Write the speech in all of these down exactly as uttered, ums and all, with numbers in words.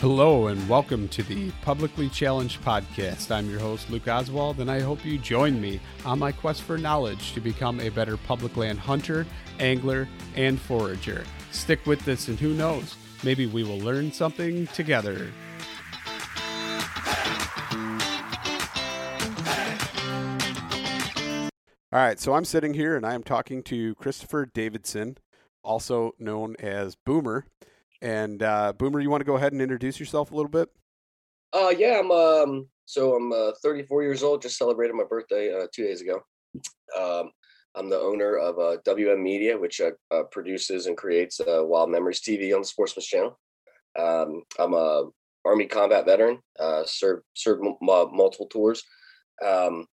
Hello and welcome to the Publicly Challenged Podcast. I'm your host, Luke Oswald, and I hope you join me on my quest for knowledge to become a better public land hunter, angler, and forager. Stick with this and who knows, maybe we will learn something together. All right, so I'm sitting here and I am talking to Christopher Davidson, also known as Boomer. And uh, Boomer, you want to go ahead and introduce yourself a little bit? Uh, yeah, I'm um, so I'm uh, thirty-four years old. Just celebrated my birthday uh, two days ago. Um, I'm the owner of uh, W M Media, which uh, uh, produces and creates uh, Wild Memories T V on the Sportsman's Channel. Um, I'm a Army combat veteran. Uh, served served m- m- multiple tours. Um,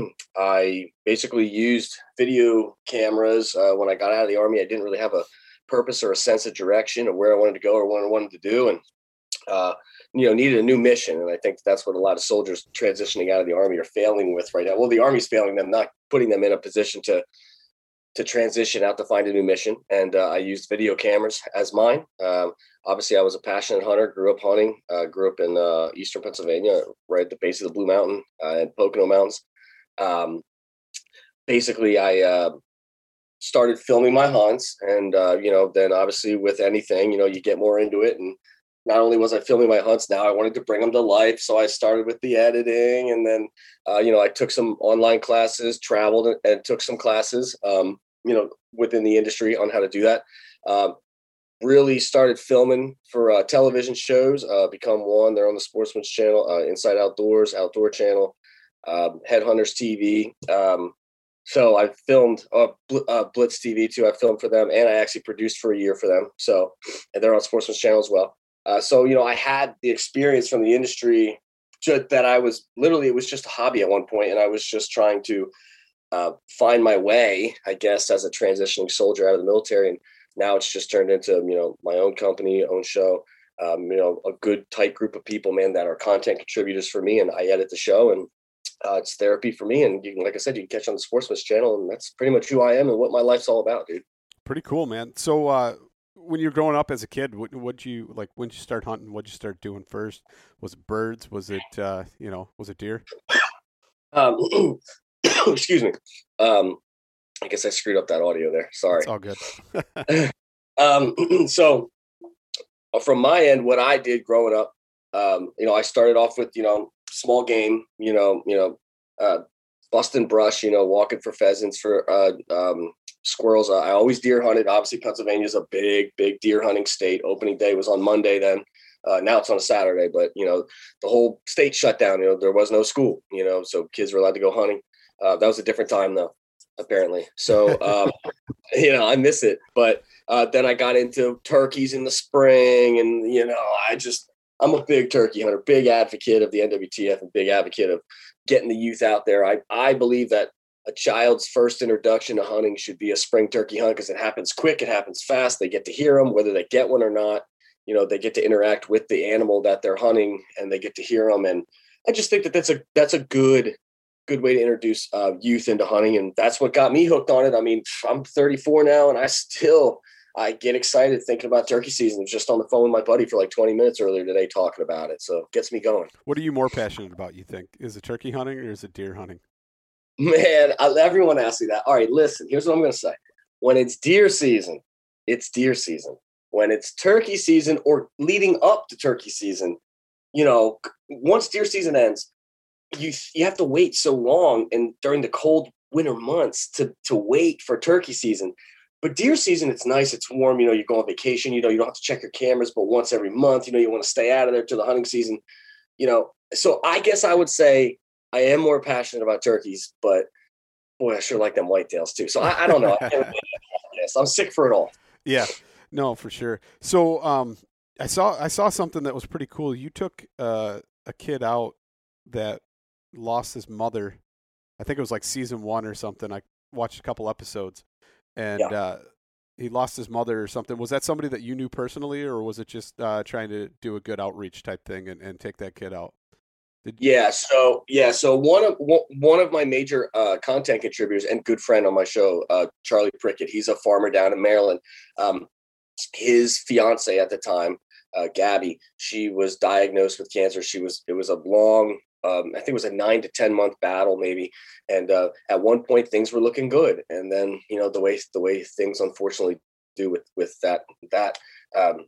I basically used video cameras uh, when I got out of the Army. I didn't really have a purpose or a sense of direction of where I wanted to go or what I wanted to do. And, uh, you know, needed a new mission. And I think that's what a lot of soldiers transitioning out of the Army are failing with right now. Well, the Army's failing them, not putting them in a position to, to transition out to find a new mission. And uh, I used video cameras as mine. Um, obviously I was a passionate hunter, grew up hunting, uh, grew up in uh, Eastern Pennsylvania, right at the base of the Blue Mountain uh, and Pocono Mountains. Um, basically I, uh, started filming my hunts, and uh, you know, then obviously with anything, you know, you get more into it. And not only was I filming my hunts, now I wanted to bring them to life. So I started with the editing, and then uh, you know, I took some online classes, traveled and, and took some classes, um, you know, within the industry on how to do that. Uh, really started filming for uh, television shows. Uh, Become One, they're on the Sportsman's Channel, uh, Inside Outdoors, Outdoor Channel, uh, Headhunters T V. Um, So I filmed uh, uh, Blitz T V too. I filmed for them, and I actually produced for a year for them. So, and they're on Sportsman's Channel as well. Uh, so, you know, I had the experience from the industry just that I was literally, it was just a hobby at one point, and I was just trying to uh, find my way, I guess, as a transitioning soldier out of the military. And now it's just turned into, you know, my own company, own show. Um, you know, a good tight group of people, man, that are content contributors for me, and I edit the show, and Uh, it's therapy for me. And you can, like I said, you can catch on the Sportsman's Channel, and that's pretty much who I am and what my life's all about, dude. Pretty cool, man. So uh, when you're growing up as a kid, what would you like? When did you start hunting? What'd you start doing first? Was it birds? Was it uh, you know? Was it deer? Um, excuse me. Um, I guess I screwed up that audio there. Sorry. It's all good. um, so from my end, what I did growing up, um, you know, I started off with, you know, small game, you know, you know, uh, busting brush, you know, walking for pheasants, for uh, um, squirrels. I always deer hunted. Obviously, Pennsylvania is a big, big deer hunting state. Opening day was on Monday then. Uh, now it's on a Saturday, but, you know, the whole state shut down. You know, there was no school, you know, so kids were allowed to go hunting. Uh, that was a different time, though, apparently. So, um, you know, I miss it. But uh, then I got into turkeys in the spring, and, you know, I just, I'm a big turkey hunter, big advocate of the N W T F, and big advocate of getting the youth out there. I, I believe that a child's first introduction to hunting should be a spring turkey hunt, because it happens quick, it happens fast. They get to hear them, whether they get one or not. You know, they get to interact with the animal that they're hunting, and they get to hear them. And I just think that that's a that's a good good way to introduce uh, youth into hunting, and that's what got me hooked on it. I mean, I'm thirty-four now, and I still. I get excited thinking about turkey season. I was just on the phone with my buddy for like twenty minutes earlier today talking about it. So it gets me going. What are you more passionate about, you think? Is it turkey hunting or is it deer hunting? Man, I, everyone asks me that. All right, listen, here's what I'm going to say. When it's deer season, it's deer season. When it's turkey season or leading up to turkey season, you know, once deer season ends, you you have to wait so long, and during the cold winter months to to wait for turkey season. But deer season, it's nice, it's warm, you know, you go on vacation, you know, you don't have to check your cameras, but once every month, you know, you want to stay out of there till the hunting season, you know. So I guess I would say I am more passionate about turkeys, but boy, I sure like them whitetails too. So I, I don't know. I yes, I'm sick for it all. Yeah, no, for sure. So um, I saw I saw something that was pretty cool. You took uh, a kid out that lost his mother. I think it was like season one or something. I watched a couple episodes. And yeah. uh, he lost his mother or something. Was that somebody that you knew personally, or was it just uh, trying to do a good outreach type thing and, and take that kid out? Did you- yeah. So yeah. So one of one of my major uh, content contributors and good friend on my show, uh, Charlie Prickett. He's a farmer down in Maryland. Um, his fiance at the time uh, Gabby. She was diagnosed with cancer. She was, it was a long, um, I think it was a nine to ten month battle maybe. And uh, at one point things were looking good. And then, you know, the way, the way things unfortunately do with, with that, that, um,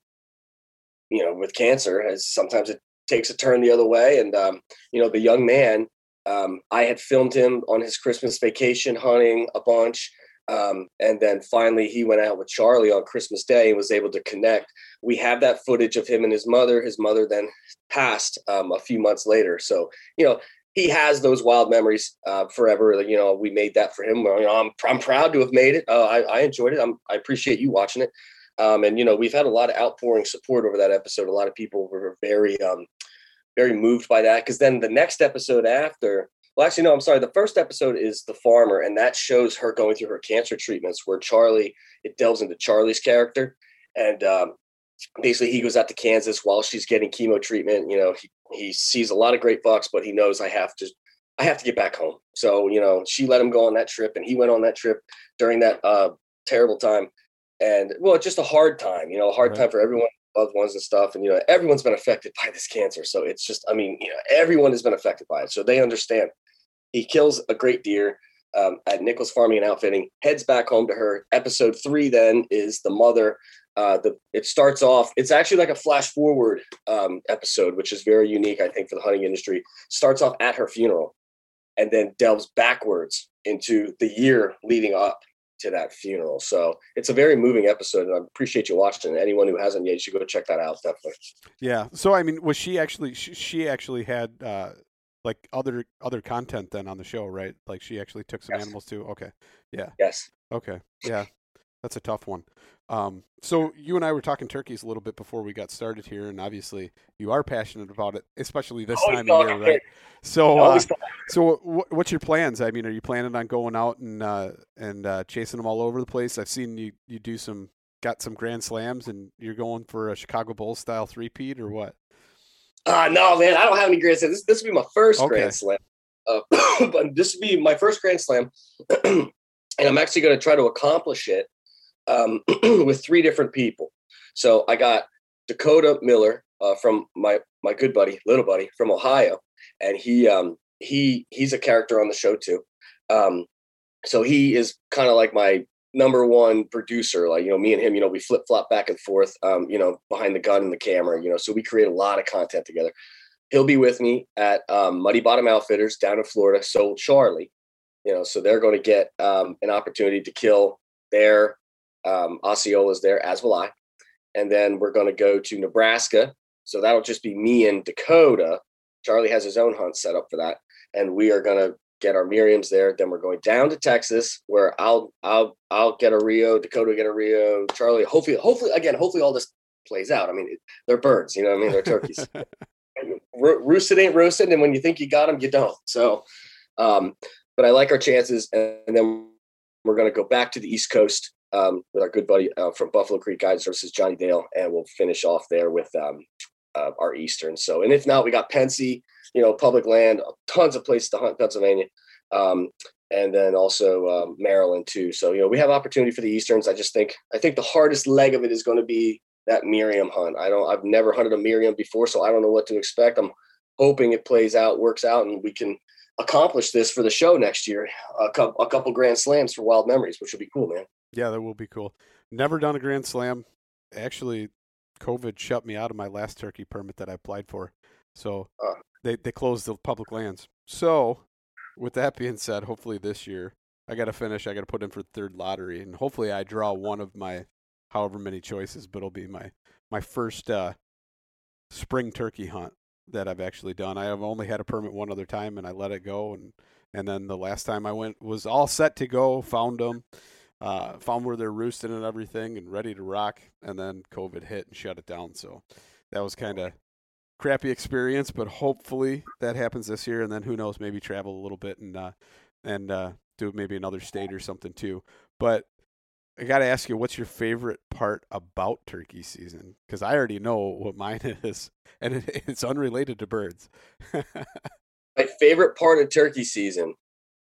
you know, with cancer, as sometimes it takes a turn the other way. And, um, you know, the young man, um, I had filmed him on his Christmas vacation hunting a bunch. Um, and then finally he went out with Charlie on Christmas Day and was able to connect. We have that footage of him and his mother. His mother then passed um, a few months later. So, you know, he has those wild memories uh, forever. You know, we made that for him. You know, I'm, I'm proud to have made it. Uh, I, I enjoyed it. I'm, I appreciate you watching it. Um, and, you know, we've had a lot of outpouring support over that episode. A lot of people were very, um, very moved by that. Because then the next episode after, well, actually, no, I'm sorry. The first episode is The Farmer, and that shows her going through her cancer treatments where Charlie, it delves into Charlie's character. And um, basically he goes out to Kansas while she's getting chemo treatment. You know, he, he sees a lot of great bucks, but he knows I have to, I have to get back home. So, you know, she let him go on that trip, and he went on that trip during that uh, terrible time. And well, just a hard time, you know, a hard right. time for everyone, loved ones and stuff. And, you know, everyone's been affected by this cancer. So it's just, I mean, you know, everyone has been affected by it. So they understand. He kills a great deer um, at Nichols Farming and Outfitting, heads back home to her. Episode three then is the mother. Uh, the It starts off, it's actually like a flash forward um, episode, which is very unique, I think, for the hunting industry. Starts off at her funeral and then delves backwards into the year leading up to that funeral. So it's a very moving episode, and I appreciate you watching. Anyone who hasn't yet, you should go check that out. Definitely. Yeah. So, I mean, was she actually, she, she actually had uh, like other, other content then on the show, right? Like she actually took some yes. animals too. Okay. Yeah. Yes. Okay. Yeah. That's a tough one. Um, so you and I were talking turkeys a little bit before we got started here, and obviously you are passionate about it, especially this Always time of year, right? So, uh, so w- what's your plans? I mean, are you planning on going out and uh, and uh, chasing them all over the place? I've seen you you do some, got some grand slams, and you're going for a Chicago Bulls style three-peat or what? Uh, no, man, I don't have any grand slams. This this will be my first okay. grand slam. Uh, but this will be my first grand slam, and I'm actually going to try to accomplish it um, with three different people. So I got Dakota Miller uh, from my my good buddy, little buddy from Ohio, and he um, he he's a character on the show too. Um, so he is kind of like my number one producer. Like, you know, me and him, you know, we flip flop back and forth, um, you know, behind the gun and the camera, you know, so we create a lot of content together. He'll be with me at um, Muddy Bottom Outfitters down in Florida. So Charlie, you know, so they're going to get um, an opportunity to kill their um, Osceolas there, as will I. And then we're going to go to Nebraska. So that'll just be me and Dakota. Charlie has his own hunt set up for that. And we are going to get our Miriams there. Then we're going down to Texas, where I'll, I'll, I'll get a Rio, Dakota get a Rio, Charlie, hopefully, hopefully, again, hopefully all this plays out. I mean, they're birds, you know what I mean? They're turkeys. Ro- roosted ain't roasted. And when you think you got them, you don't. So, um, but I like our chances. And, and then we're going to go back to the East Coast um, with our good buddy uh, from Buffalo Creek Guide Services, Johnny Dale. And we'll finish off there with um, uh, our Eastern. So, and if not, we got Pensy, you know, public land, tons of places to hunt in Pennsylvania. Um, and then also um, Maryland too. So, you know, we have opportunity for the Easterns. I just think, I think the hardest leg of it is going to be that Miriam hunt. I don't, I've never hunted a Miriam before, so I don't know what to expect. I'm hoping it plays out, works out, and we can accomplish this for the show next year. A couple, a couple grand slams for Wild Memories, which would be cool, man. Yeah, that will be cool. Never done a grand slam. Actually, COVID shut me out of my last turkey permit that I applied for. So uh, they, they closed the public lands. So with that being said, hopefully this year I got to finish. I got to put in for the third lottery, and hopefully I draw one of my however many choices, but it'll be my, my first uh, spring turkey hunt that I've actually done. I have only had a permit one other time, and I let it go. And, and then the last time I went was all set to go, found them, uh, found where they're roosting and everything and ready to rock. And then COVID hit and shut it down. So that was kind of crappy experience, but hopefully that happens this year. And then who knows, maybe travel a little bit and, uh, and uh, do maybe another state or something too. But I got to ask you, what's your favorite part about turkey season? Because I already know what mine is, and it, it's unrelated to birds. My favorite part of turkey season,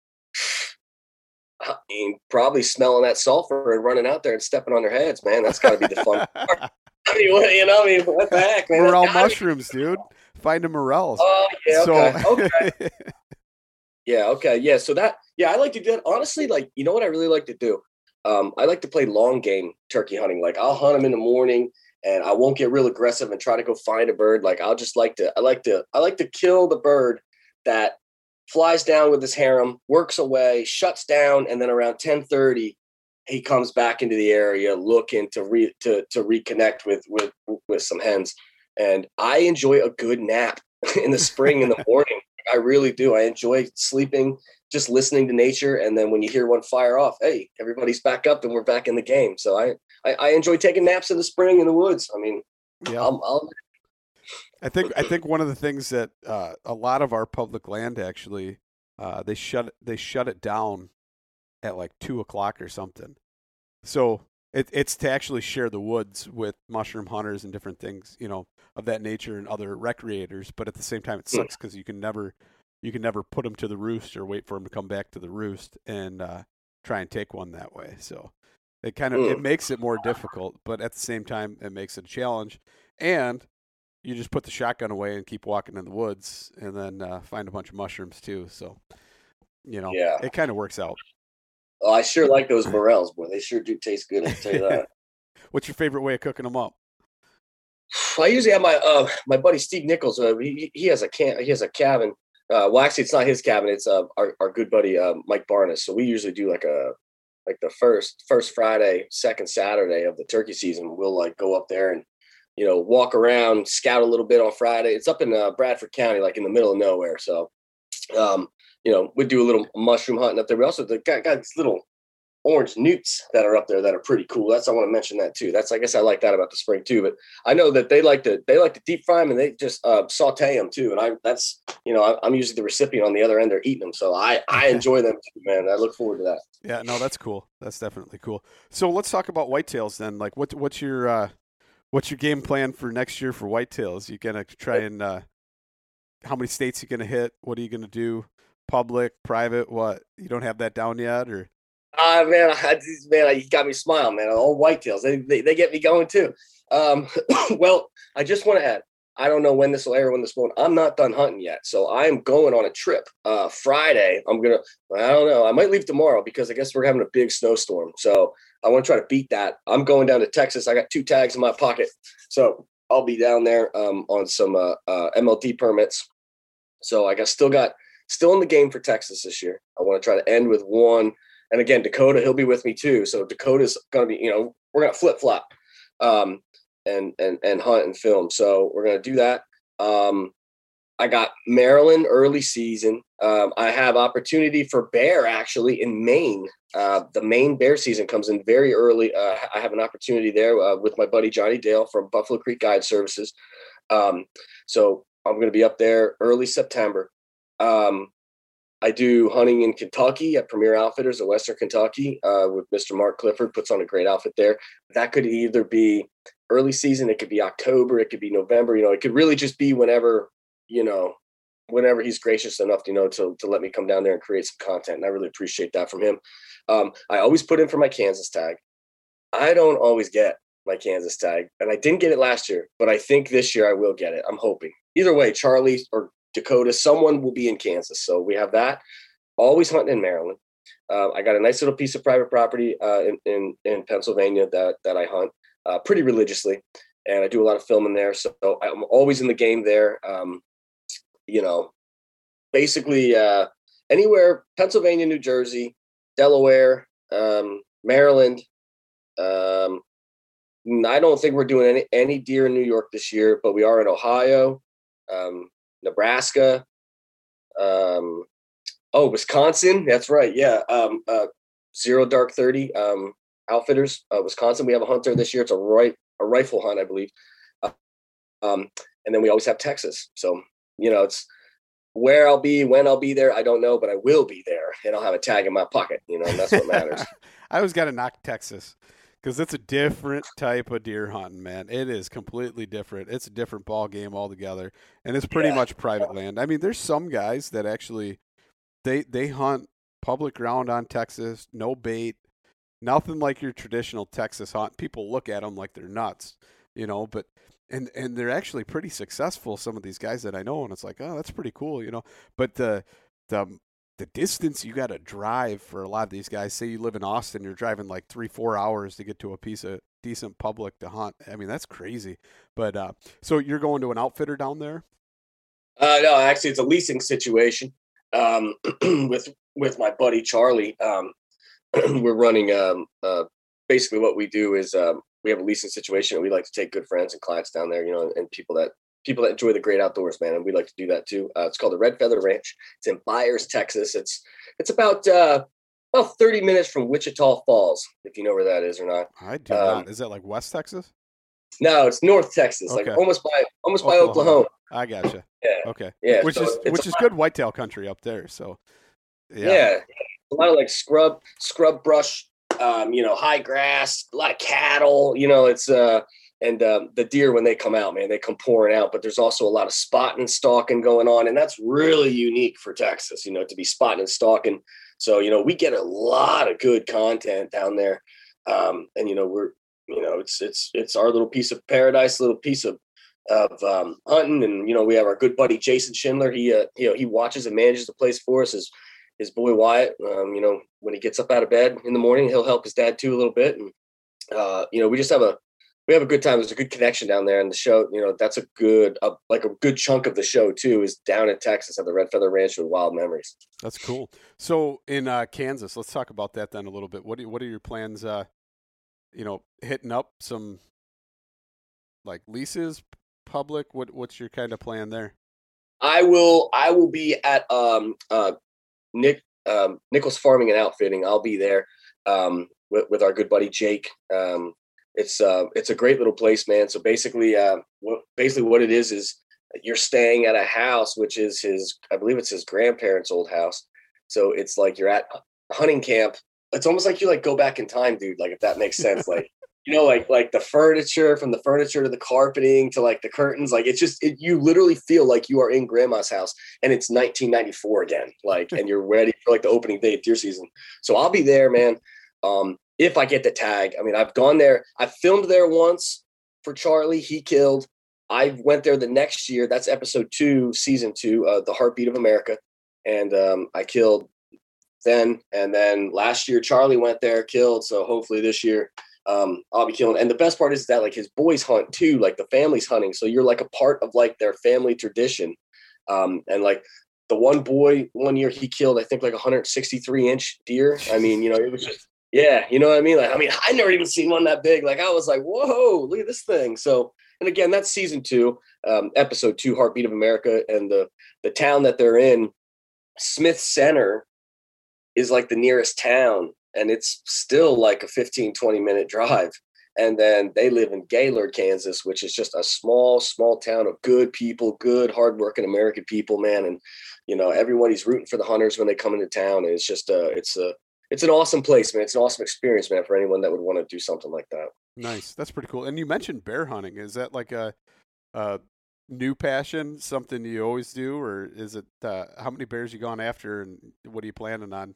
I mean, probably smelling that sulfur and running out there and stepping on their heads, man. That's got to be the fun part. I mean, what, you know, I mean, what the heck, man? Morel That's gotta be- mushrooms, dude. Find a morels. Oh, yeah, So okay, okay. Yeah, okay. Yeah, so that yeah, I like to do that. Honestly, like, you know what I really like to do? Um, I like to play long game turkey hunting. Like I'll hunt them in the morning and I won't get real aggressive and try to go find a bird. Like I'll just like to I like to I like to kill the bird that flies down with his harem, works away, shuts down, and then around ten thirty he comes back into the area looking to re to to reconnect with with with some hens. And I enjoy a good nap in the spring in the morning. I really do. I enjoy sleeping, just listening to nature, and then when you hear one fire off, hey, everybody's back up and we're back in the game. So I I, I enjoy taking naps in the spring in the woods. I mean, yeah. I'll, I'll I think I think one of the things that uh, a lot of our public land actually uh, they shut they shut it down at like two o'clock or something. So it, it's to actually share the woods with mushroom hunters and different things, you know, of that nature and other recreators. But at the same time, it sucks because you can never you can never put them to the roost or wait for them to come back to the roost and uh, try and take one that way. So it kind of it makes it more difficult, but at the same time, it makes it a challenge. And you just put the shotgun away and keep walking in the woods, and then uh, find a bunch of mushrooms too. So you know, yeah. it kind of works out. Oh, I sure like those morels, boy. They sure do taste good. I'll tell you that. What's your favorite way of cooking them up? I usually have my uh my buddy Steve Nichols. Uh, he he has a can he has a cabin. Uh, well, actually, it's not his cabin. It's uh, our our good buddy uh, Mike Barnes. So we usually do like a like the first first Friday, second Saturday of the turkey season. We'll like go up there and you know walk around, scout a little bit on Friday. It's up in uh, Bradford County, like in the middle of nowhere. So, um, you know, we do a little mushroom hunting up there. We also got got this little orange newts that are up there that are pretty cool. That's I want to mention that too. That's I guess I like that about the spring too. But I know that they like to they like to deep fry them and they just uh, saute them too. And I that's you know I, I'm usually the recipient on the other end. They're eating them, so I I enjoy them too, man. I look forward to that. Yeah, no, that's cool. That's definitely cool. So let's talk about whitetails then. Like, what what's your uh, what's your game plan for next year for whitetails? You gonna try and uh, how many states you gonna hit? What are you gonna do? Public, private? What? You don't have that down yet, or? Ah, uh, man, I, man, you got me smiling, man. All whitetails, they, they they get me going too. Um, well, I just want to add, I don't know when this will air, when this won't. I'm not done hunting yet, so I am going on a trip. Uh, Friday, I'm gonna. I don't know. I might leave tomorrow because I guess we're having a big snowstorm. So I want to try to beat that. I'm going down to Texas. I got two tags in my pocket, so I'll be down there um, on some uh, uh, M L T permits. So I got still got still in the game for Texas this year. I want to try to end with one. And again, Dakota, he'll be with me too. So Dakota's going to be, you know, we're going to flip flop um, and, and, and hunt and film. So we're going to do that. Um, I got Maryland early season. Um, I have opportunity for bear actually in Maine. Uh, the Maine bear season comes in very early. Uh, I have an opportunity there uh, with my buddy Johnny Dale from Buffalo Creek Guide Services. Um, so I'm going to be up there early September. Um, I do hunting in Kentucky at Premier Outfitters of Western Kentucky uh, with Mister Mark Clifford, puts on a great outfit there. That could either be early season, it could be October, it could be November. You know, it could really just be whenever, you know, whenever he's gracious enough, you know, to, to let me come down there and create some content. And I really appreciate that from him. Um, I always put in for my Kansas tag. I don't always get my Kansas tag, and I didn't get it last year, but I think this year I will get it. I'm hoping. Either way, Charlie or Dakota, someone will be in Kansas. So we have that. Always hunting in Maryland. Uh, I got a nice little piece of private property uh, in, in in Pennsylvania that that I hunt uh, pretty religiously, and I do a lot of filming there. So I'm always in the game there. Um, you know, basically uh, anywhere Pennsylvania, New Jersey, Delaware, um, Maryland. Um, I don't think we're doing any any deer in New York this year, but we are in Ohio. Um, Nebraska, um, oh, Wisconsin. That's right. Yeah. Um, uh, Zero Dark thirty um, Outfitters, uh, Wisconsin. We have a hunter this year. It's a right a rifle hunt, I believe. Uh, um, and then we always have Texas. So you know, it's where I'll be, when I'll be there. I don't know, but I will be there, and I'll have a tag in my pocket. You know, and that's what matters. I always got to knock Texas. Because it's a different type of deer hunting, man. It is completely different. It's a different ball game altogether, and it's pretty yeah. much private land. I mean, there's some guys that actually they they hunt public ground on Texas, no bait, nothing like your traditional Texas hunt. People look at them like they're nuts. you know, but and and they're actually pretty successful. Some of these guys that I know, and it's like, oh, that's pretty cool, you know. But the the the distance you got to drive for a lot of these guys. Say you live in Austin, you're driving like three four hours to get to a piece of decent public to hunt. I mean, that's crazy. But uh, so you're going to an outfitter down there? Uh, no, actually, it's a leasing situation um, with with my buddy Charlie. Um, we're running um, uh, basically what we do is um, we have a leasing situation, and we like to take good friends and clients down there, you know, and people that people that enjoy the great outdoors, man, and we like to do that too. Uh, it's called the Red Feather Ranch. It's in Byers, Texas. It's it's about uh, about thirty minutes from Wichita Falls, if you know where that is or not. I do Um, not. Is that like West Texas? no, it's North Texas, Okay. like almost by almost by Oklahoma. Oklahoma. I gotcha. Yeah, Okay. yeah. Which so is it's which a is good whitetail country up there. So yeah. Yeah, a lot of like scrub, scrub brush, um, you know, high grass, a lot of cattle, you know, it's, uh, and um, the deer, when they come out, man, they come pouring out, but there's also a lot of spotting and stalking going on. And that's really unique for Texas, you know, to be spotting and stalking. So, you know, we get a lot of good content down there. Um, and, you know, we're, you know, it's, it's, it's our little piece of paradise, little piece of, of um, hunting. And, you know, we have our good buddy, Jason Schindler. He, uh, you know, he watches and manages the place for us. His, his boy Wyatt, um, you know, when he gets up out of bed in the morning, he'll help his dad too a little bit. And, uh, you know, we just have a, we have a good time. There's a good connection down there. And the show, you know, that's a good, uh, like a good chunk of the show too, is down in Texas at the Red Feather Ranch with Wild Memories. That's cool. So in uh, Kansas, let's talk about that then a little bit. What do, what are your plans, uh, you know, hitting up some like leases, public? What What's your kind of plan there? I will, I will be at um, uh, Nick um, Nichols Farming and Outfitting. I'll be there um, with, with our good buddy Jake. Um, it's uh, it's a great little place, man. So basically, uh, what, basically what it is is you're staying at a house, which is his, I believe it's his grandparents' old house. So it's like you're at hunting camp. It's almost like you like go back in time, dude. Like if that makes sense, like. You know, like like the furniture, from the furniture to the carpeting to like the curtains, like it's just it, you literally feel like you are in grandma's house and it's nineteen ninety-four again, like, and you're ready for like the opening day of deer season. So I'll be there, man. Um, if I get the tag, I mean, I've gone there. I filmed there once for Charlie. He killed. I went there the next year. That's episode two, season two, uh, The Heartbeat of America, and um, I killed then. And then last year, Charlie went there, killed. So hopefully this year. Um, I'll be killing. And the best part is that like his boys hunt too, like the family's hunting. So you're like a part of like their family tradition. Um, and like the one boy one year he killed, I think like a one hundred sixty-three inch deer. I mean, you know, it was just, yeah, you know what I mean? Like, I mean, I never even seen one that big. Like I was like, whoa, look at this thing. So, and again, that's season two, um, episode two, Heartbeat of America. And the, the town that they're in, Smith Center, is like the nearest town. And it's still like a fifteen, twenty minute drive. And then they live in Gaylord, Kansas, which is just a small, small town of good people, good, hardworking American people, man. And, you know, everybody's rooting for the hunters when they come into town. And it's just a, it's a, it's an awesome place, man. It's an awesome experience, man, for anyone that would want to do something like that. Nice. That's pretty cool. And you mentioned bear hunting. Is that like a, a new passion, something you always do? Or is it, uh, how many bears you gone after and what are you planning on?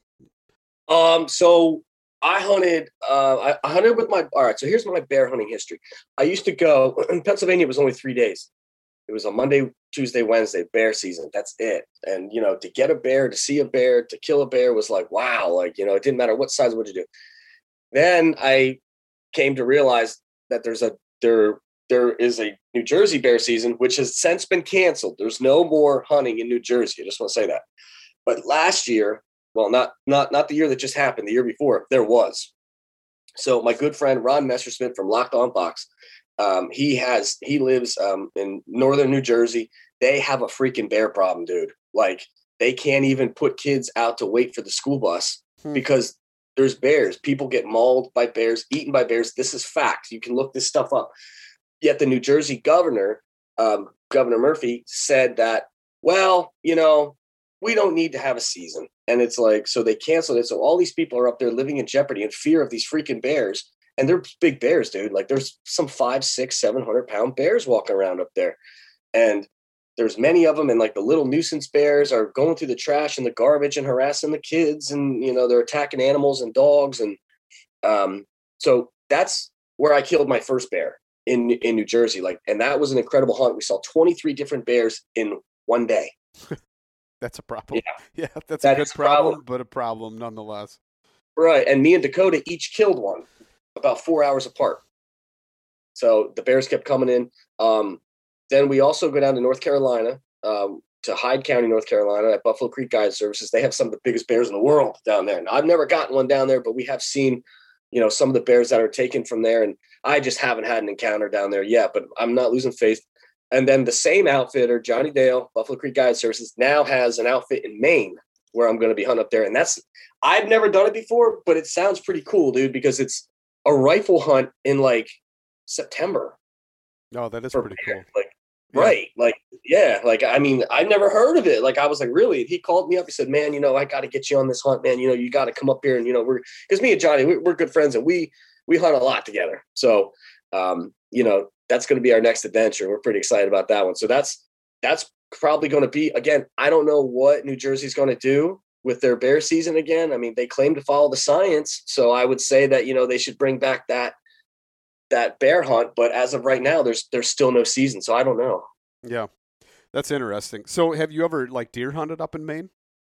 Um, so I hunted, uh, I, I hunted with my, all right, so here's my bear hunting history. I used to go, in Pennsylvania, it was only three days. It was a Monday, Tuesday, Wednesday, bear season. That's it. And, you know, to get a bear, to see a bear, to kill a bear was like, wow, like, you know, it didn't matter what size, what you do. Then I came to realize that there's a, there, there is a New Jersey bear season, which has since been canceled. There's no more hunting in New Jersey. I just want to say that. But last year, well, not not not the year that just happened, the year before, there was. So my good friend Ron Messersmith from Locked On Box, um, he has he lives um, in northern New Jersey. They have a freaking bear problem, dude. Like they can't even put kids out to wait for the school bus hmm. because there's bears. People get mauled by bears, eaten by bears. This is fact. You can look this stuff up. Yet the New Jersey governor, um, Governor Murphy, said that, well, you know, we don't need to have a season. And it's like, so they canceled it. So all these people are up there living in jeopardy and fear of these freaking bears. And they're big bears, dude. Like there's some five, six, seven hundred pound bears walking around up there. And there's many of them. And like the little nuisance bears are going through the trash and the garbage and harassing the kids. And, you know, they're attacking animals and dogs. And um, so that's where I killed my first bear. in in New Jersey. Like, and that was an incredible hunt. We saw twenty-three different bears in one day. That's a problem. Yeah, yeah that's that a good a problem, problem, but a problem nonetheless. Right. And me and Dakota each killed one about four hours apart. So the bears kept coming in. Um, then we also go down to North Carolina, um, to Hyde County, North Carolina, at Buffalo Creek Guide Services. They have some of the biggest bears in the world down there. Now, I've never gotten one down there, but we have seen, you know, some of the bears that are taken from there. And I just haven't had an encounter down there yet, but I'm not losing faith. And then the same outfitter, Johnny Dale, Buffalo Creek Guide Services, now has an outfit in Maine where I'm going to be hunting up there. And that's, I've never done it before, but it sounds pretty cool, dude, because it's a rifle hunt in like September. No, oh, that is pretty bear. cool. Like, yeah. Right. Like, yeah. Like, I mean, I never heard of it. Like, I was like, really? He called me up. He said, man, you know, I got to get you on this hunt, man. You know, you got to come up here. And, you know, we're, because me and Johnny, we, we're good friends and we, we hunt a lot together. So, um, you know, that's going to be our next adventure. We're pretty excited about that one. So that's, that's probably going to be, again, I don't know what New Jersey's going to do with their bear season again. I mean, they claim to follow the science. So I would say that, you know, they should bring back that, that bear hunt, but as of right now, there's there's still no season, so I don't know. Yeah, that's interesting. So, have you ever like deer hunted up in Maine?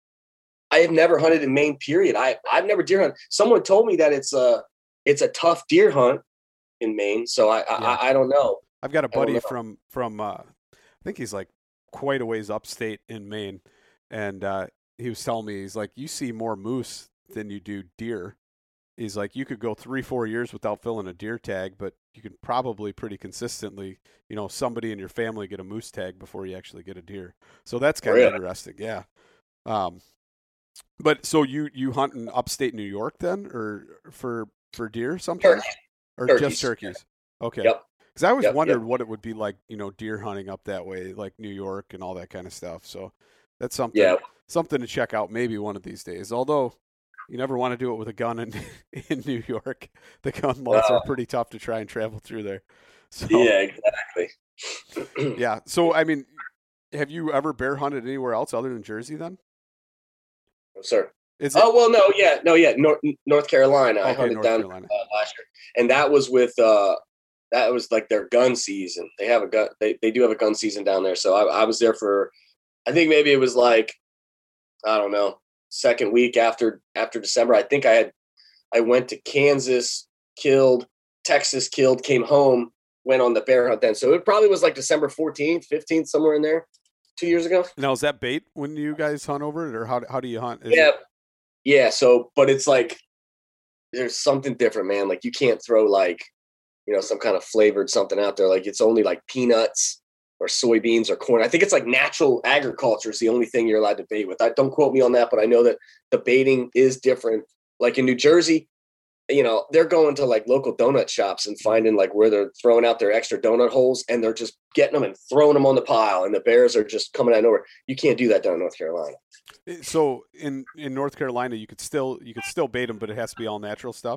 I have never hunted in Maine. Period. I I've never deer hunted. Someone told me that it's a it's a tough deer hunt in Maine, so I I, yeah. I, I don't know. I've got a buddy from from uh, I think he's like quite a ways upstate in Maine, and uh, he was telling me he's like, you see more moose than you do deer. He's like, you could go three, four years without filling a deer tag, but you can probably pretty consistently, you know, somebody in your family get a moose tag before you actually get a deer. So that's kind really? of interesting. Yeah. Um, but so you, you hunt in upstate New York then, or for, for deer sometimes? Turkeys. Or turkeys. just turkeys? Okay. Yep. Cause I always yep, wondered yep. what it would be like, you know, deer hunting up that way, like New York and all that kind of stuff. So that's something, yeah. something to check out maybe one of these days. Although, you never want to do it with a gun in in New York. The gun laws uh, are pretty tough to try and travel through there. So, yeah, exactly. yeah. So, I mean, have you ever bear hunted anywhere else other than Jersey then? No, sir. Is it? Oh, well, no, yeah. No, yeah. North, North Carolina. Okay, I hunted North down Carolina. Uh, last year. And that was with, uh, that was like their gun season. They have a gun, they, they do have a gun season down there. So I, I was there for, I think maybe it was like, I don't know, second week after after December. I think I had I went to Kansas, killed, Texas killed, came home, went on the bear hunt then. So it probably was like December fourteenth, fifteenth, somewhere in there, two years ago. Now, is that bait when you guys hunt over it, or how how do you hunt? Is yeah. It... Yeah. So, but it's like there's something different, man. Like you can't throw like, you know, some kind of flavored something out there. Like it's only like peanuts or soybeans or corn. I think it's like natural agriculture is the only thing you're allowed to bait with. I don't quote me on that, but I know that the baiting is different. Like in New Jersey, you know, they're going to like local donut shops and finding like where they're throwing out their extra donut holes and they're just getting them and throwing them on the pile. And the bears are just coming out of nowhere. You can't do that down in North Carolina. So in, in North Carolina, you could still, you could still bait them, but it has to be all natural stuff.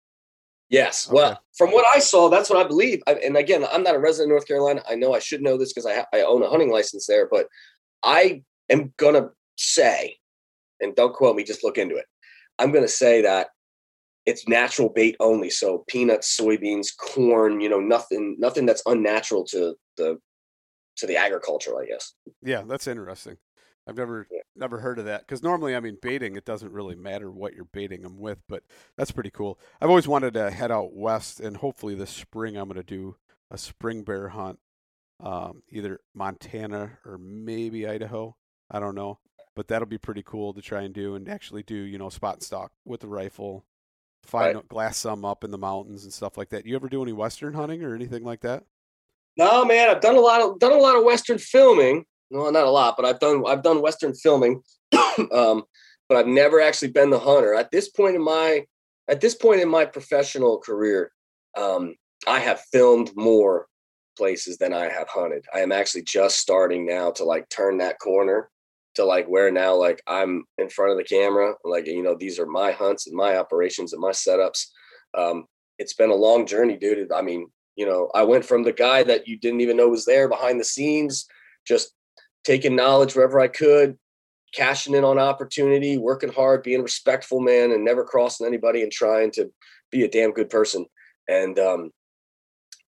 Yes. Okay. Well, from what I saw, that's what I believe. I, and again, I'm not a resident of North Carolina. I know I should know this because I, ha- I own a hunting license there, but I am going to say, and don't quote me, just look into it. I'm going to say that it's natural bait only. So peanuts, soybeans, corn, you know, nothing, nothing that's unnatural to the, to the agriculture, I guess. Yeah. That's interesting. I've never yeah. never heard of that because normally, I mean, baiting, it doesn't really matter what you're baiting them with, but that's pretty cool. I've always wanted to head out west, and hopefully this spring I'm going to do a spring bear hunt, um, either Montana or maybe Idaho. I don't know, but that'll be pretty cool to try and do and actually do, you know, spot and stalk with the rifle, find right. glass some up in the mountains and stuff like that. You ever do any Western hunting or anything like that? No, man, I've done a lot of done a lot of Western filming. No, not a lot, but I've done I've done Western filming, um, but I've never actually been the hunter. At this point in my at this point in my professional career, um, I have filmed more places than I have hunted. I am actually just starting now to like turn that corner to like where now like I'm in front of the camera, like you know these are my hunts and my operations and my setups. Um, it's been a long journey, dude. I mean, you know, I went from the guy that you didn't even know was there behind the scenes, just taking knowledge wherever I could, cashing in on opportunity, working hard, being respectful, man, and never crossing anybody and trying to be a damn good person. And, um,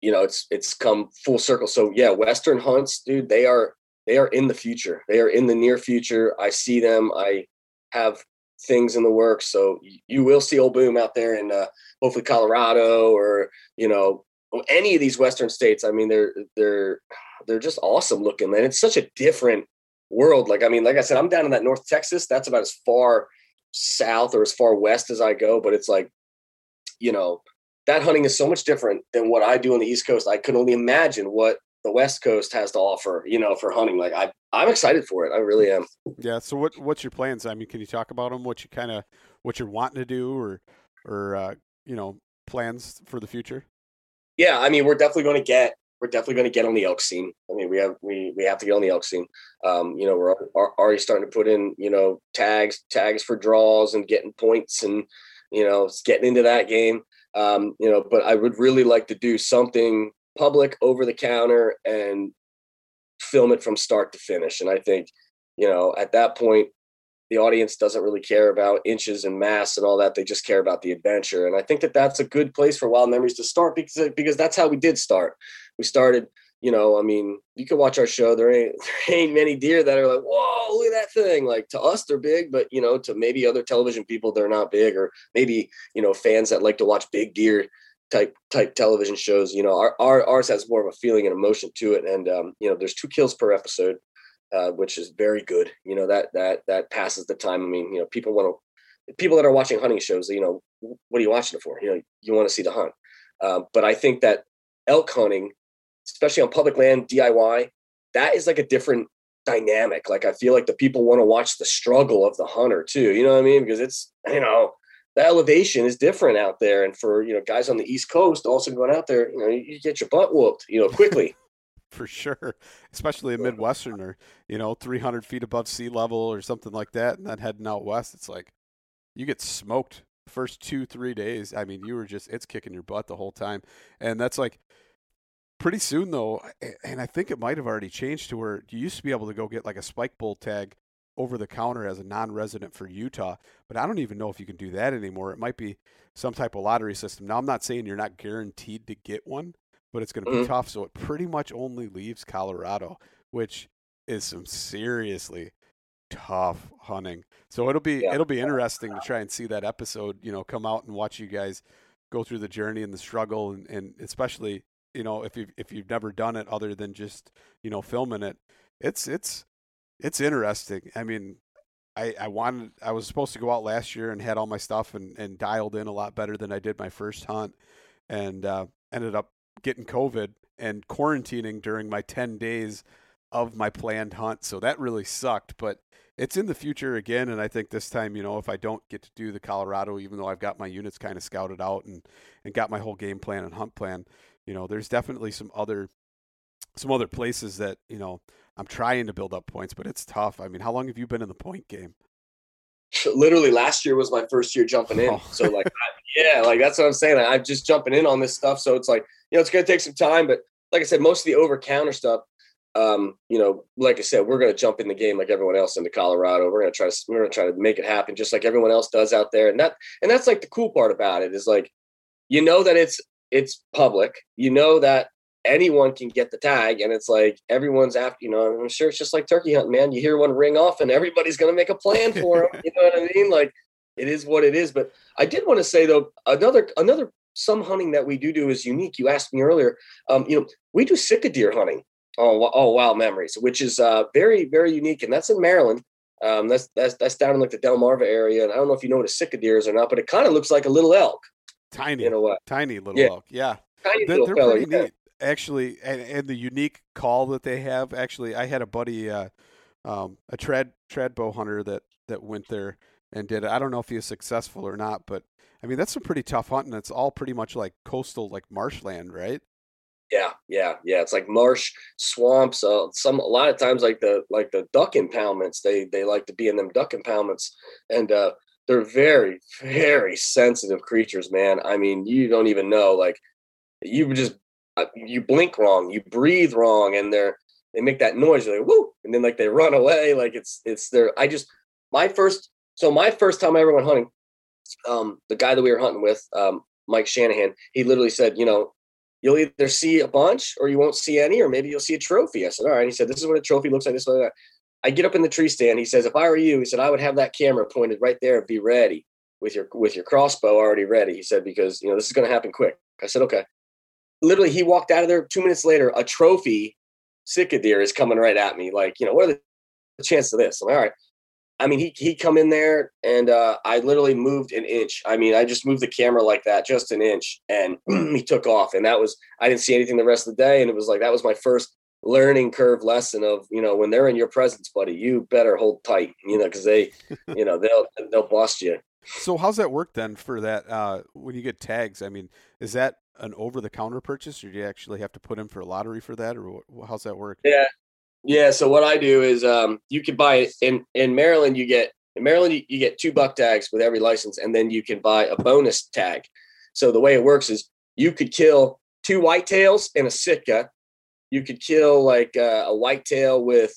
you know, it's it's come full circle. So yeah, Western hunts, dude, they are they are in the future. They are in the near future. I see them. I have things in the works. So you will see Old Boom out there in uh, hopefully Colorado or, you know, any of these Western states. I mean, they're they're they're just awesome looking, man. It's such a different world. Like, I mean, like I said, I'm down in that North Texas. That's about as far south or as far west as I go. But it's like, you know, that hunting is so much different than what I do on the East Coast. I could only imagine what the West Coast has to offer, you know, for hunting. Like I, I'm excited for it. I really am. Yeah. So what, what's your plans? I mean, can you talk about them? What you kind of, what you're wanting to do or, or, uh, you know, plans for the future? Yeah. I mean, we're definitely going to get, we're definitely going to get on the elk scene. I mean, we have, we, we have to get on the elk scene. Um, you know, we're already starting to put in, you know, tags, tags for draws and getting points and, you know, getting into that game. Um, you know, but I would really like to do something public over the counter and film it from start to finish. And I think, you know, at that point, the audience doesn't really care about inches and mass and all that. They just care about the adventure. And I think that that's a good place for Wild Memories to start because, because that's how we did start. We started, you know, I mean, you can watch our show. There ain't, there ain't many deer that are like, whoa, look at that thing. Like to us, they're big, but you know, to maybe other television people, they're not big, or maybe, you know, fans that like to watch big deer type, type television shows, you know, our, our ours has more of a feeling and emotion to it. And, um, you know, there's two kills per episode, uh, which is very good. You know, that, that, that passes the time. I mean, you know, people want to, people that are watching hunting shows, you know, what are you watching it for? You know, you want to see the hunt. Um, but I think that elk hunting, especially on public land, D I Y, that is like a different dynamic. Like I feel like the people want to watch the struggle of the hunter too. You know what I mean? Because it's, you know, the elevation is different out there. And for, you know, guys on the East Coast also going out there, you know, you get your butt whooped, you know, quickly. For sure, especially a Midwesterner, you know, three hundred feet above sea level or something like that, and then heading out west, it's like you get smoked the first two, three days. I mean, you were just, it's kicking your butt the whole time. And that's like, pretty soon, though, and I think it might have already changed to where you used to be able to go get like a spike bull tag over the counter as a non-resident for Utah, but I don't even know if you can do that anymore. It might be some type of lottery system. Now, I'm not saying you're not guaranteed to get one, but it's going to be Mm-hmm. tough. So it pretty much only leaves Colorado, which is some seriously tough hunting. So it'll be Yeah. it'll be interesting to try and see that episode, you know, come out and watch you guys go through the journey and the struggle, and, and especially, you know, if you if you've never done it other than just, you know, filming it, it's it's it's interesting. I mean, I I wanted I was supposed to go out last year and had all my stuff and and dialed in a lot better than I did my first hunt, and uh, ended up getting COVID and quarantining during my ten days of my planned hunt. So that really sucked, but it's in the future again. And I think this time, you know, if I don't get to do the Colorado, even though I've got my units kind of scouted out and, and got my whole game plan and hunt plan, you know, there's definitely some other, some other places that, you know, I'm trying to build up points, but it's tough. I mean, how long have you been in the point game? Literally last year was my first year jumping in. Oh. So like, I, yeah, like that's what I'm saying. Like, I'm just jumping in on this stuff. So it's like, you know, it's going to take some time, but like I said, most of the over counter stuff, um, you know, like I said, we're going to jump in the game like everyone else into Colorado. We're going to try to, we're going to try to make it happen just like everyone else does out there. And that, and that's like the cool part about it is like, you know, that it's, it's public, you know, that anyone can get the tag, and it's like everyone's after, you know, I'm sure it's just like turkey hunting, man. You hear one ring off and everybody's going to make a plan for them. You know what I mean? Like it is what it is. But I did want to say though, another, another, some hunting that we do do is unique. You asked me earlier, um, you know, we do sitka deer hunting. Oh, oh, Wild Memories, which is uh, very, very unique, and that's in Maryland. Um, that's that's that's down in like the Delmarva area, and I don't know if you know what a sitka deer is or not, but it kind of looks like a little elk. Tiny, You know what? tiny little Yeah, elk. Yeah, tiny they're, little they're fella. pretty Yeah. neat, actually, and, and the unique call that they have. Actually, I had a buddy, uh, um, a trad trad bow hunter that that went there and did it. I don't know if he was successful or not, but I mean that's some pretty tough hunting. It's all pretty much like coastal, like marshland, right? Yeah, yeah, yeah. It's like marsh, swamps. Uh, some a lot of times, like the like the duck impoundments, they they like to be in them duck impoundments, and uh, they're very very sensitive creatures, man. I mean, you don't even know. Like you just uh, you blink wrong, you breathe wrong, and they're they make that noise. They're like woo, and then like they run away. Like it's it's their. I just my first. So my first time I ever went hunting, um, the guy that we were hunting with, um, Mike Shanahan, he literally said, you know. you'll either see a bunch or you won't see any, or maybe you'll see a trophy. I said, all right. He said, this is what a trophy looks like. This, like that. I get up in the tree stand. He says, if I were you, he said, I would have that camera pointed right there and be ready with your with your crossbow already ready. He said, because you know this is going to happen quick. I said, okay. Literally, he walked out of there. Two minutes later, a trophy Sitka deer is coming right at me. Like, you know, what are the chances of this? I'm like, all right. I mean, he he come in there, and uh, I literally moved an inch. I mean, I just moved the camera like that, just an inch, and he took off. And that was, I didn't see anything the rest of the day. And it was like, that was my first learning curve lesson of, you know, when they're in your presence, buddy, you better hold tight, you know, because they, you know, they'll they'll bust you. So how's that work then for that? Uh, when you get tags, I mean, is that an over-the-counter purchase, or do you actually have to put in for a lottery for that, or wh- how's that work? Yeah. Yeah. So what I do is um, you can buy it in, in Maryland, you get in Maryland, you, you get two buck tags with every license, and then you can buy a bonus tag. So the way it works is you could kill two whitetails and a Sitka. You could kill like uh, a whitetail with,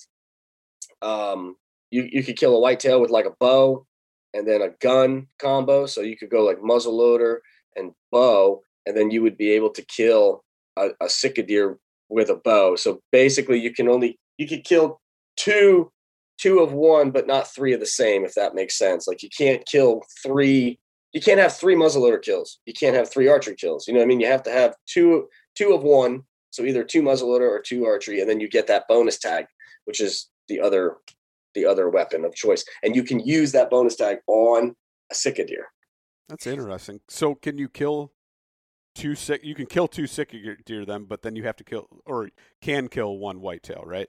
um, you, you could kill a whitetail with like a bow and then a gun combo. So you could go like muzzle loader and bow, and then you would be able to kill a, a Sitka deer with a bow. So basically you can only, you could kill two, two of one, but not three of the same, if that makes sense. Like you can't kill three, you can't have three muzzleloader kills. You can't have three archery kills. You know what I mean? You have to have two, two of one. So either two muzzleloader or two archery, and then you get that bonus tag, which is the other, the other weapon of choice. And you can use that bonus tag on a Sitka deer. That's interesting. So can you kill two sick? You can kill two Sitka deer then, but then you have to kill, or can kill one whitetail, right?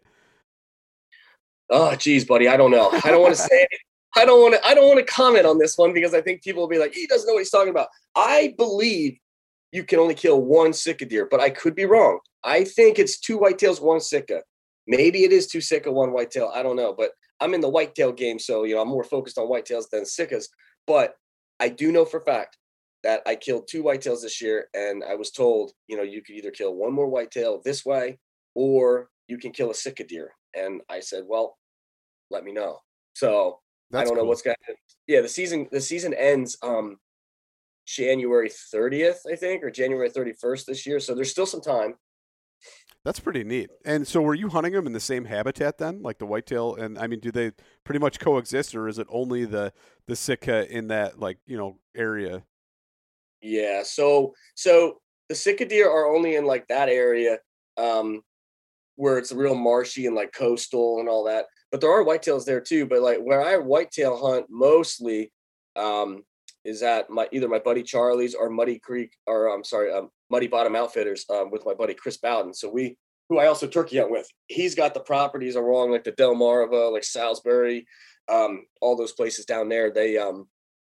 Oh, geez, buddy. I don't know. I don't want to say it. I don't want to, I don't want to comment on this one because I think people will be like, he doesn't know what he's talking about. I believe you can only kill one Sitka deer, but I could be wrong. I think it's two whitetails, one Sitka. Maybe it is two Sitka, one whitetail. I don't know, but I'm in the whitetail game. So, you know, I'm more focused on whitetails than Sitkas, but I do know for a fact that I killed two whitetails this year. And I was told, you know, you could either kill one more whitetail this way, or you can kill a Sitka deer. And I said, well, let me know. So That's I don't know cool. what's going to happen. Yeah. The season, the season ends, um, January thirtieth, I think, or January thirty-first this year. So there's still some time. That's pretty neat. And so were you hunting them in the same habitat then, like the whitetail? And I mean, do they pretty much coexist, or is it only the the Sitka in that, like, you know, area? Yeah. So so the Sitka deer are only in like that area, um, where it's real marshy and like coastal and all that. But there are whitetails there too. But like where I whitetail hunt mostly, um, is at my either my buddy Charlie's or Muddy Creek, or I'm sorry, um, Muddy Bottom Outfitters, um, with my buddy Chris Bowden. So we, who I also turkey hunt with, he's got the properties along like the Delmarva, like Salisbury, um, all those places down there. They um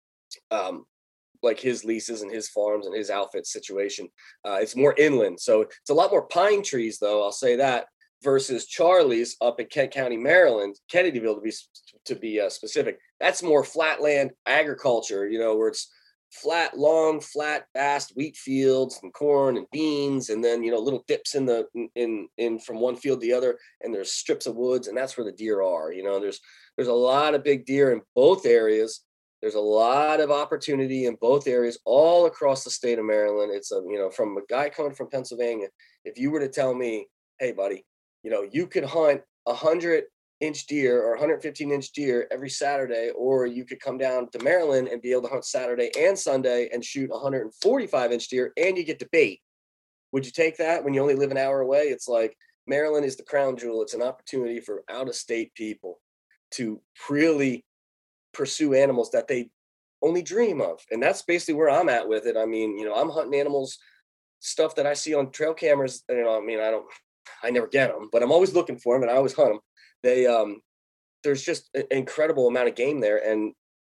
um like his leases and his farms and his outfit situation. Uh, it's more inland, so it's a lot more pine trees, though. I'll say that versus Charlie's up in Kent County, Maryland, Kennedyville to be to be uh, specific. That's more flatland agriculture, you know, where it's flat, long, flat, vast wheat fields and corn and beans, and then you know little dips in the in in from one field to the other, and there's strips of woods, and that's where the deer are. You know, there's there's a lot of big deer in both areas. There's a lot of opportunity in both areas, all across the state of Maryland. It's a, you know, from a guy coming from Pennsylvania, if you were to tell me, hey, buddy, you know, you could hunt a hundred inch deer or one hundred fifteen inch deer every Saturday, or you could come down to Maryland and be able to hunt Saturday and Sunday and shoot one hundred forty-five inch deer, and you get to bait. Would you take that when you only live an hour away? It's like Maryland is the crown jewel. It's an opportunity for out of state people to really pursue animals that they only dream of. And that's basically where I'm at with it. I mean, you know, I'm hunting animals, stuff that I see on trail cameras. You know, I mean, I don't, I never get them, but I'm always looking for them and I always hunt them. They, um, there's just an incredible amount of game there, and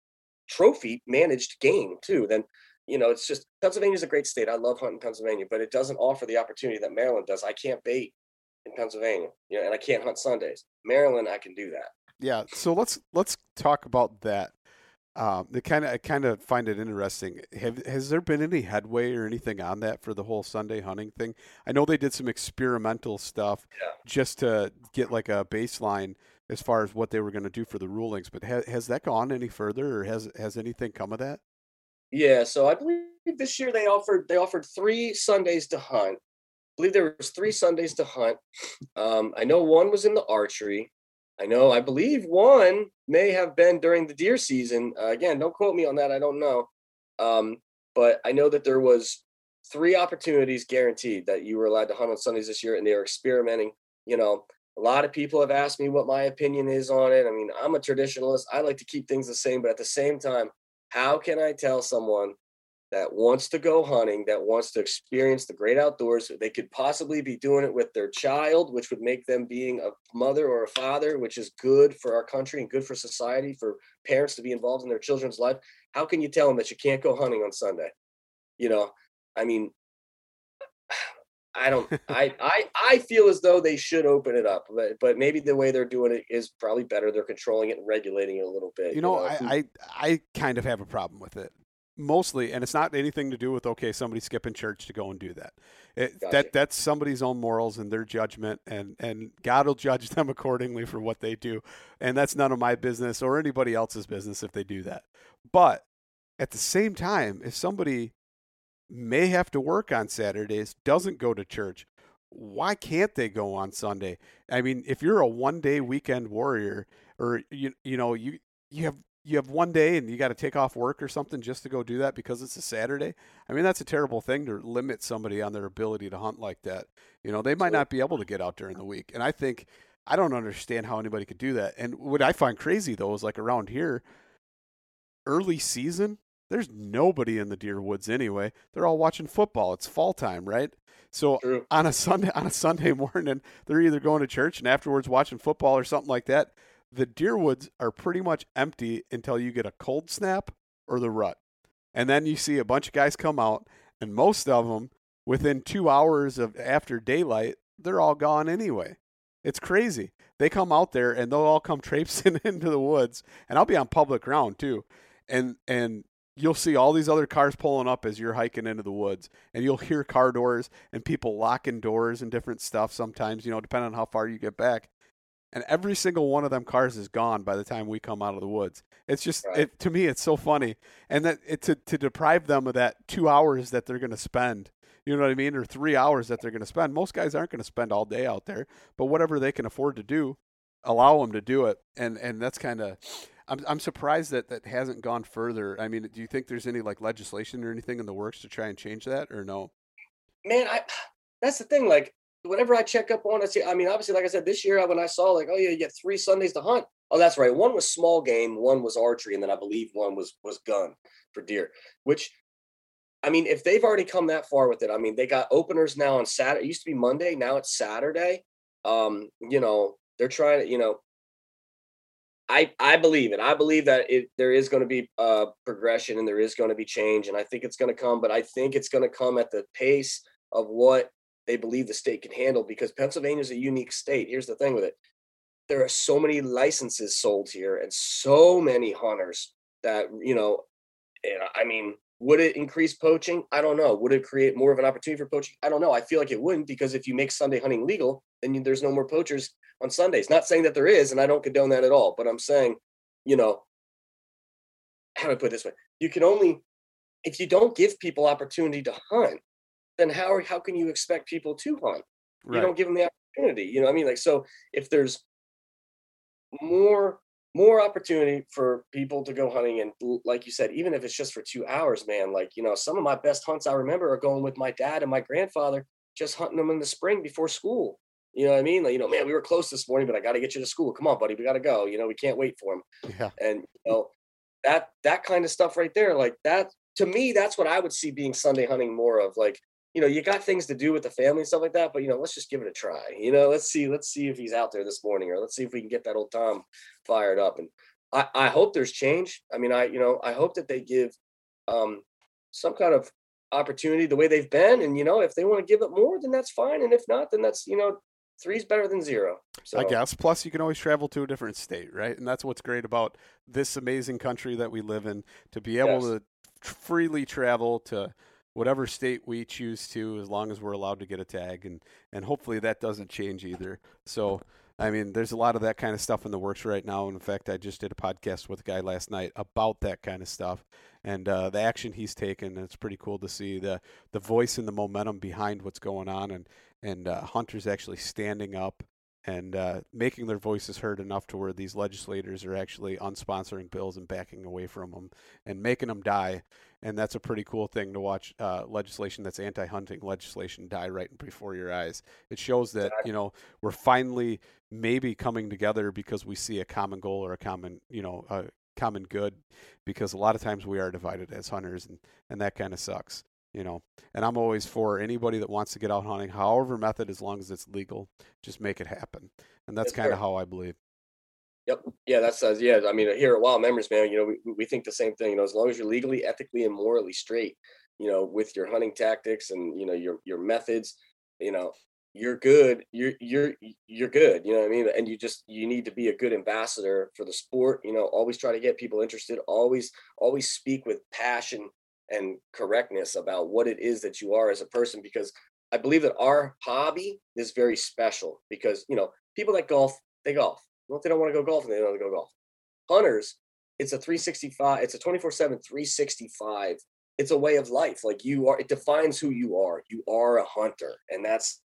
trophy managed game too. Then, you know, it's just, Pennsylvania's a great state. I love hunting Pennsylvania, but it doesn't offer the opportunity that Maryland does. I can't bait in Pennsylvania, you know, and I can't hunt Sundays. Maryland, I can do that. Yeah. So let's let's talk about that. Um, they kind of I kind of find it interesting. Have has there been any headway or anything on that for the whole Sunday hunting thing? I know they did some experimental stuff Yeah. just to get like a baseline as far as what they were going to do for the rulings, but ha- has that gone any further, or has has anything come of that? Yeah, so I believe this year they offered they offered three Sundays to hunt, believe there was three Sundays to hunt. Um, I know one was in the archery. I know, I believe one may have been during the deer season. Uh, again, don't quote me on that. I don't know. Um, but I know that there was three opportunities guaranteed that you were allowed to hunt on Sundays this year, and they were experimenting. You know, a lot of people have asked me what my opinion is on it. I mean, I'm a traditionalist. I like to keep things the same, but at the same time, how can I tell someone that wants to go hunting, that wants to experience the great outdoors, they could possibly be doing it with their child, which would make them being a mother or a father, which is good for our country and good for society, for parents to be involved in their children's life. How can you tell them that you can't go hunting on Sunday? You know, I mean, I don't, I, I, I feel as though they should open it up, but, but maybe the way they're doing it is probably better. They're controlling it and regulating it a little bit. You know, you know? I, I, I kind of have a problem with it. Mostly, and it's not anything to do with, okay, somebody skipping church to go and do that. It, Gotcha. That that's somebody's own morals and their judgment, and, and God will judge them accordingly for what they do. And that's none of my business or anybody else's business if they do that. But at the same time, if somebody may have to work on Saturdays, doesn't go to church, why can't they go on Sunday? I mean, if you're a one-day weekend warrior, or you you know you you have you have one day and you got to take off work or something just to go do that because it's a Saturday. I mean, that's a terrible thing to limit somebody on their ability to hunt like that. You know, they might not be able to get out during the week. And I think, I don't understand how anybody could do that. And what I find crazy though, is like around here, early season, there's nobody in the deer woods anyway. They're all watching football. It's fall time, right? So True. on a Sunday, on a Sunday morning, they're either going to church and afterwards watching football or something like that. The deer woods are pretty much empty until you get a cold snap or the rut. And then you see a bunch of guys come out, and most of them, within two hours of after daylight, they're all gone anyway. It's crazy. They come out there, and they'll all come traipsing into the woods, and I'll be on public ground too. And and you'll see all these other cars pulling up as you're hiking into the woods, and you'll hear car doors and people locking doors and different stuff sometimes, you know, depending on how far you get back. And every single one of them cars is gone by the time we come out of the woods. It's just, Right. it, to me, it's so funny. And that it, to, to deprive them of that two hours that they're going to spend, you know what I mean? Or three hours that they're going to spend. Most guys aren't going to spend all day out there, but whatever they can afford to do, allow them to do it. And, and that's kind of, I'm, I'm surprised that that hasn't gone further. I mean, do you think there's any like legislation or anything in the works to try and change that, or no? Man, I, that's the thing. Like, whenever I check up on it, I mean, obviously, like I said, this year when I saw like, oh yeah, you get three Sundays to hunt. Oh, that's right. One was small game, one was archery, and then I believe one was was gun for deer. Which, I mean, if they've already come that far with it, I mean, they got openers now on Saturday. It used to be Monday, now it's Saturday. Um, you know, they're trying to, you know, I I believe it. I believe that it there is going to be uh progression and there is going to be change, and I think it's going to come, but I think it's going to come at the pace of what they believe the state can handle, because Pennsylvania is a unique state. Here's the thing with it. There are so many licenses sold here and so many hunters that, you know, and I mean, would it increase poaching? I don't know. Would it create more of an opportunity for poaching? I don't know. I feel like it wouldn't, because if you make Sunday hunting legal, then you, there's no more poachers on Sundays. Not saying that there is, and I don't condone that at all, but I'm saying, you know, how do I put it this way? You can only, if you don't give people opportunity to hunt, then how how can you expect people to hunt? You Right. don't give them the opportunity. You know what I mean? Like, so if there's more more opportunity for people to go hunting, and l- like you said, even if it's just for two hours, man, like, you know, some of my best hunts I remember are going with my dad and my grandfather, just hunting them in the spring before school. You know what I mean? Like, you know, man, we were close this morning, but I got to get you to school. Come on, buddy, we got to go. You know, we can't wait for him. Yeah. And you know, that that kind of stuff right there, like that, to me, that's what I would see being Sunday hunting more of. Like, you know, you got things to do with the family and stuff like that, but you know, let's just give it a try. You know, let's see, let's see if he's out there this morning, or let's see if we can get that old Tom fired up. And I, I hope there's change. I mean, I, you know, I hope that they give um some kind of opportunity the way they've been. And you know, if they want to give it more, then that's fine. And if not, then that's, you know, three's better than zero. So I guess. Plus, you can always travel to a different state, right? And that's what's great about this amazing country that we live in, to be able Yes. to freely travel to whatever state we choose to, as long as we're allowed to get a tag. And, and hopefully that doesn't change either. So, I mean, there's a lot of that kind of stuff in the works right now. And in fact, I just did a podcast with a guy last night about that kind of stuff. and uh, the action he's taken. It's pretty cool to see the the voice and the momentum behind what's going on, and and uh, hunters actually standing up and uh, making their voices heard enough to where these legislators are actually unsponsoring bills and backing away from them and making them die. And that's a pretty cool thing to watch uh, legislation that's anti-hunting legislation die right before your eyes. It shows that, you know, we're finally maybe coming together because we see a common goal or a common, you know, a common good, because a lot of times we are divided as hunters, and, and that kind of sucks. You know, and I'm always for anybody that wants to get out hunting, however method, as long as it's legal, just make it happen. And that's kind of how I believe. Yep. Yeah, that's uh, yeah. I mean, here at Wild Memories, man, you know, we, we think the same thing. You know, as long as you're legally, ethically, and morally straight, you know, with your hunting tactics and, you know, your your methods, you know, you're good. You're you're you're good. You know what I mean? And you just you need to be a good ambassador for the sport. You know, always try to get people interested. Always always speak with passion and correctness about what it is that you are as a person, because I believe that our hobby is very special. Because, you know, people that golf, they golf. Well, if they don't want to go golfing, they don't want to go golf. Hunters, it's a three sixty-five, it's a twenty-four seven, three sixty-five. It's a way of life. Like, you are, it defines who you are. You are a hunter. And that's,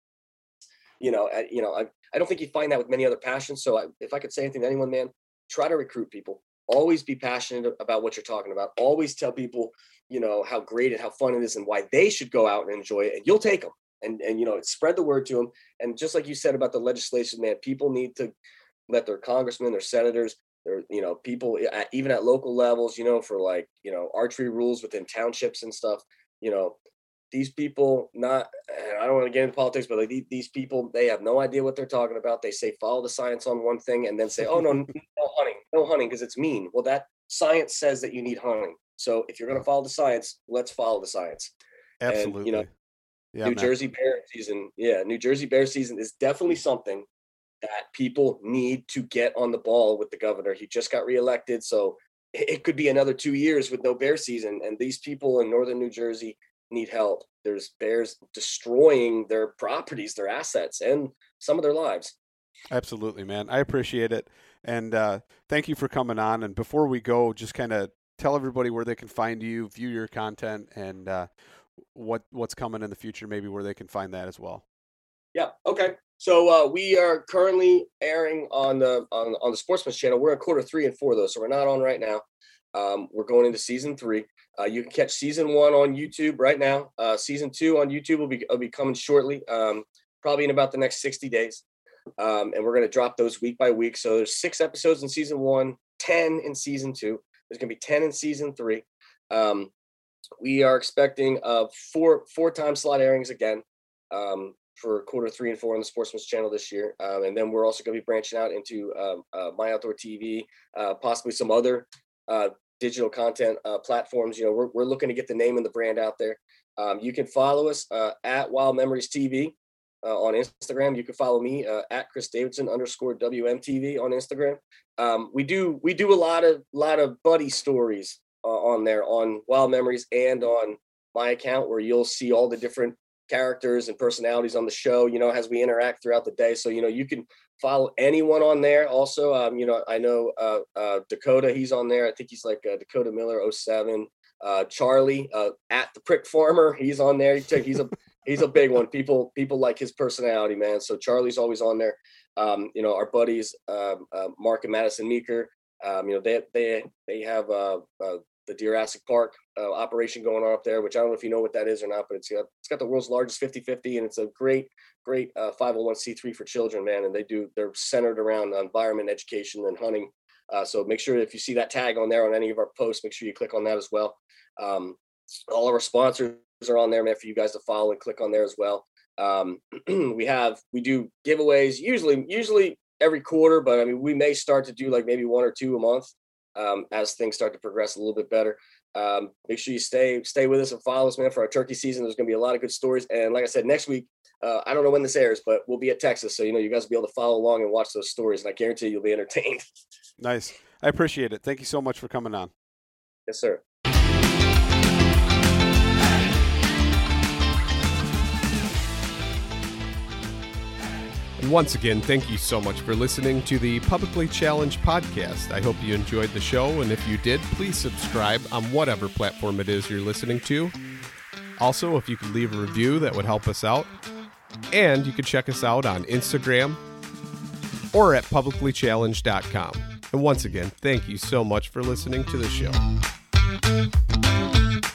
you know, I, you know, I, I don't think you find that with many other passions. So I, if I could say anything to anyone, man, try to recruit people. Always be passionate about what you're talking about. Always tell people, you know, how great and how fun it is and why they should go out and enjoy it. And you'll take them. And, and, you know, spread the word to them. And just like you said about the legislation, man, people need to let their congressmen, their senators, their, you know, people at, even at local levels, you know, for like, you know, archery rules within townships and stuff, you know, these people not, I don't want to get into politics, but like these, these people, they have no idea what they're talking about. They say, follow the science on one thing, and then say, oh, no, no hunting, no hunting, because it's mean. Well, that science says that you need hunting. So if you're going to follow the science, let's follow the science. Absolutely. And, you know, yeah, New man. Jersey Bear season. Yeah. New Jersey Bear season is definitely something that people need to get on the ball with the governor. He just got reelected. So it could be another two years with no bear season. And these people in northern New Jersey need help. There's bears destroying their properties, their assets, and some of their lives. Absolutely, man. I appreciate it. And uh, thank you for coming on. And before we go, just kind of tell everybody where they can find you, view your content, and uh, what what's coming in the future, maybe where they can find that as well. Yeah. Okay. So uh, we are currently airing on the on, on the Sportsman's Channel. We're in quarter three and four, though, so we're not on right now. Um, we're going into season three. Uh, you can catch season one on YouTube right now. Uh, season two on YouTube will be will be coming shortly, um, probably in about the next sixty days. Um, and we're going to drop those week by week. So there's six episodes in season one, ten in season two. There's going to be ten in season three. Um, we are expecting uh, four four time slot airings again. Um, for quarter three and four on the Sportsman's Channel this year. Um, and then we're also going to be branching out into um, uh, My Outdoor T V, uh, possibly some other uh, digital content uh, platforms. You know, we're, we're looking to get the name and the brand out there. Um, you can follow us uh, at Wild Memories T V uh, on Instagram. You can follow me uh, at Chris Davidson underscore W M T V on Instagram. Um, we do we do a lot of lot of buddy stories uh, on there on Wild Memories and on my account, where you'll see all the different characters and personalities on the show, you know, as we interact throughout the day. So, you know, you can follow anyone on there. Also, um, you know, I know uh, uh, Dakota, he's on there. I think he's like uh, Dakota Miller oh seven. Uh, Charlie uh, at the Prick Farmer, he's on there. He's a he's a big one. People people like his personality, man. So Charlie's always on there. Um, you know, our buddies um, uh, Mark and Madison Meeker. Um, you know, they they they have uh, uh, the Jurassic Park uh, operation going on up there, which I don't know if you know what that is or not, but it's got, it's got the world's largest fifty fifty, and it's a great, great uh, five oh one c three for children, man. And they do, they're centered around environment, education, and hunting. Uh, so make sure if you see that tag on there on any of our posts, make sure you click on that as well. Um, all of our sponsors are on there, man, for you guys to follow and click on there as well. Um, we have, we do giveaways usually, usually every quarter, but I mean, we may start to do like maybe one or two a month. Um, as things start to progress a little bit better. Um, make sure you stay stay with us and follow us, man, for our turkey season. There's going to be a lot of good stories. And like I said, next week, uh, I don't know when this airs, but we'll be at Texas. So, you know, you guys will be able to follow along and watch those stories. And I guarantee you'll be entertained. Nice. I appreciate it. Thank you so much for coming on. Yes, sir. And once again, thank you so much for listening to the Publicly Challenged podcast. I hope you enjoyed the show, and if you did, please subscribe on whatever platform it is you're listening to. Also, if you could leave a review, that would help us out. And you can check us out on Instagram or at publicly challenged dot com. And once again, thank you so much for listening to the show.